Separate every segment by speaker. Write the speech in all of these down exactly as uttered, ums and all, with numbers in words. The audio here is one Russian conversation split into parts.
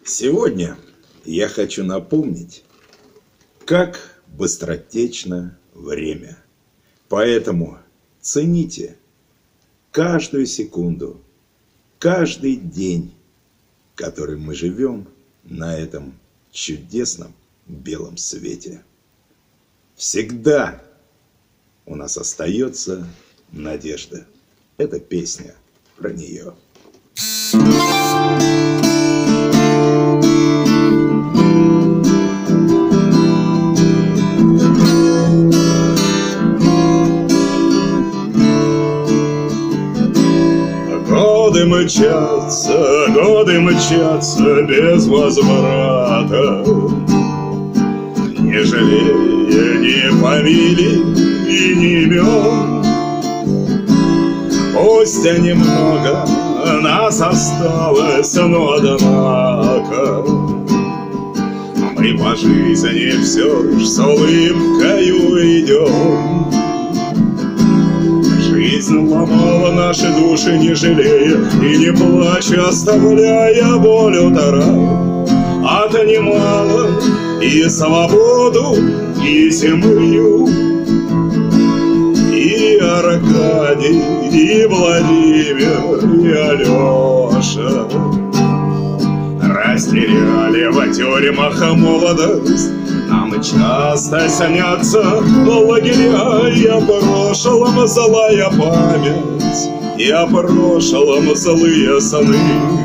Speaker 1: Сегодня я хочу напомнить, как быстротечно время. Поэтому цените каждую секунду, каждый день, который мы живем на этом чудесном белом свете. Всегда у нас остается надежда. Эта песня про нее. Годы мчатся, годы мчатся без возврата, не жалея ни фамилий и ни имен. Пусть немного нас осталось, но однако мы по жизни все ж с улыбкою идем. Жизнь ломала наши души, не жалея и не плача, оставляя боль удара. Отнимала и свободу, и землю, и Аркадий, и Владимир, и Алеша. Растеряли в тюрьмах молодость, нам часто снятся лагеря. И о прошлом злая память, и о прошлом злые сны.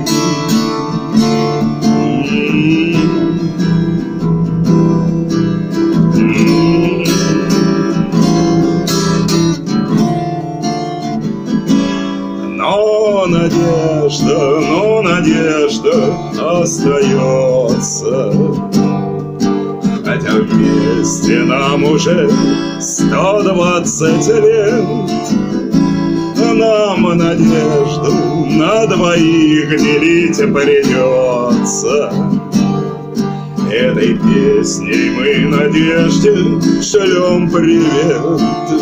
Speaker 1: Но надежда, но надежда остается, хотя вместе нам уже сто двадцать лет. Нам надежду на двоих делить придется. Этой песней мы надежде шлем привет.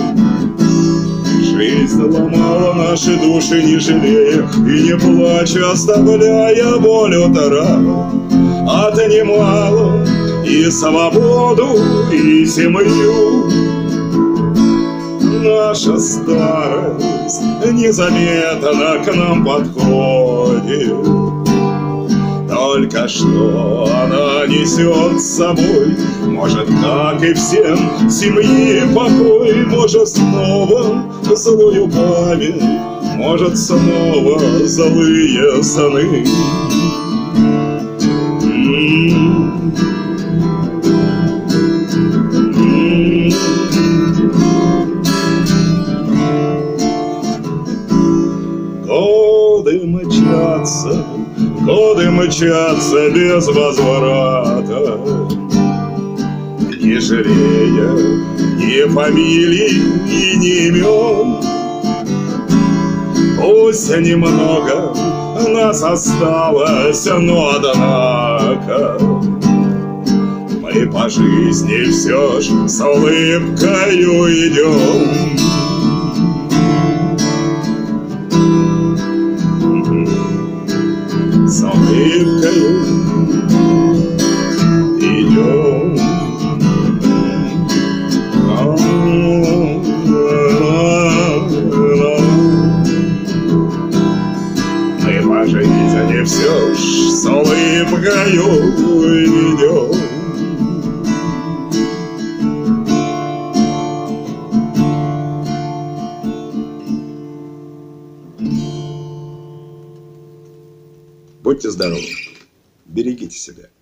Speaker 1: Жизнь ломала наши души, не жалея и не плача, оставляя боль удара. Отнимала и свободу, и землю. Наша старость незаметно к нам подходит. Только что она несет с собой, может, как и всем, семьи покой. Может, снова злую память, может, снова злые сны. Годы мчатся, годы мчатся без возврата, не жалея ни фамилий и ни имен. Пусть немного нас осталось, но однако мы по жизни все ж с улыбкою идем. С улыбкою идем. Мы по жизни все ж с улыбкою идем. Будьте здоровы, берегите себя.